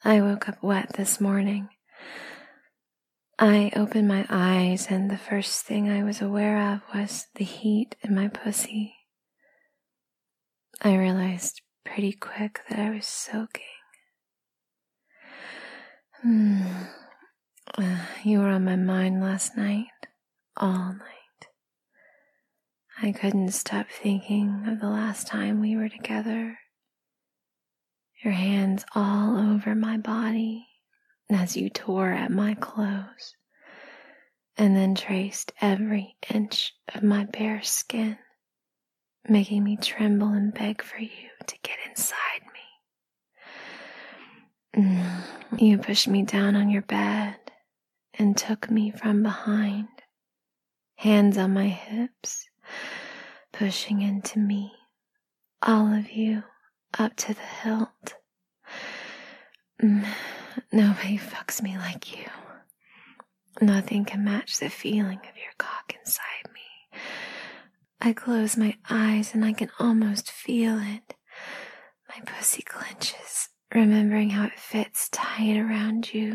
I woke up wet this morning. I opened my eyes and the first thing I was aware of was the heat in my pussy. I realized pretty quick that I was soaking. You were on my mind last night, all night. I couldn't stop thinking of the last time we were together. Your hands all over my body as you tore at my clothes and then traced every inch of my bare skin, making me tremble and beg for you to get inside me. You pushed me down on your bed and took me from behind, hands on my hips, pushing into me, all of you up to the hilt. Nobody fucks me like you. Nothing can match the feeling of your cock inside me. I close my eyes and I can almost feel it. My pussy clenches, remembering how it fits tight around you.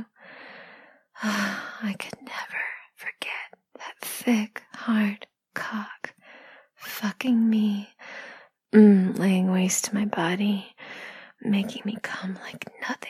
I could never forget that thick, hard cock fucking me, laying waste to my body, making me come like nothing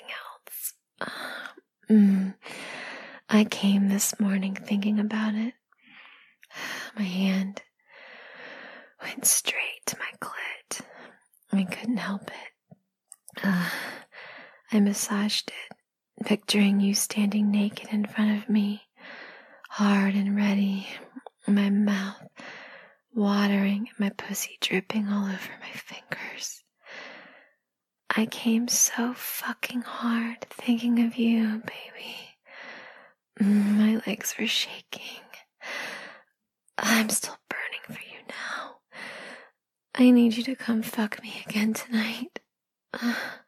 else. I came this morning thinking about it. My hand went straight to my clit. I couldn't help it. I massaged it, picturing you standing naked in front of me, hard and ready, my mouth watering and my pussy dripping all over my fingers. I came so fucking hard thinking of you, baby. My legs were shaking. I'm still burning for you now. I need you to come fuck me again tonight.